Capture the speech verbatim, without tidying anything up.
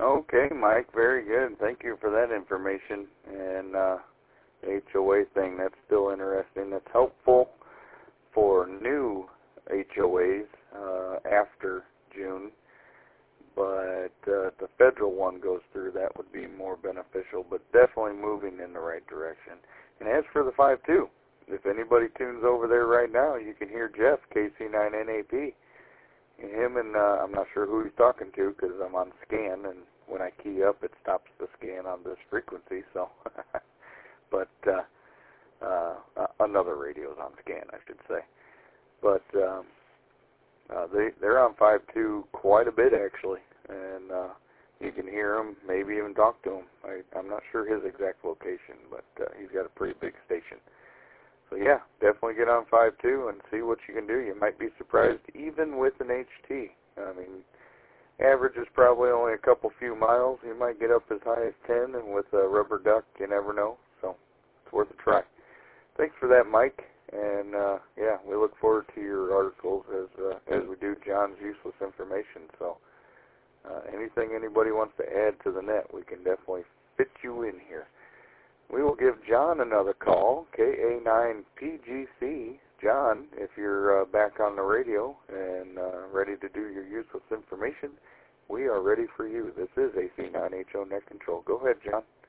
Okay, Mike, very good. Thank you for that information. And uh, the H O A thing, that's still interesting. That's helpful for new H O As uh, after June. But uh, if the federal one goes through, that would be more beneficial, but definitely moving in the right direction. And as for the five two, if anybody tunes over there right now, you can hear Jeff, K C nine N A P. And him and, uh, I'm not sure who he's talking to because I'm on scan, and when I key up, it stops the scan on this frequency, so. but uh, uh, another radio's on scan, I should say. But um, uh, they, they're on five two quite a bit, actually, and uh, you can hear him, maybe even talk to him. I, I'm not sure his exact location, but uh, he's got a pretty big station. So yeah, definitely get on five two and see what you can do. You might be surprised even with an H T. I mean, average is probably only a couple few miles. You might get up as high as ten, and with a rubber duck, you never know. So it's worth a try. Thanks for that, Mike. And uh, yeah, we look forward to your articles as uh, as we do John's useless information. So uh, anything anybody wants to add to the net, we can definitely fit you in here. We will give John another call, K A nine P G C. John, if you're uh, back on the radio and uh, ready to do your useless information, we are ready for you. This is A C nine H O Net Control. Go ahead, John.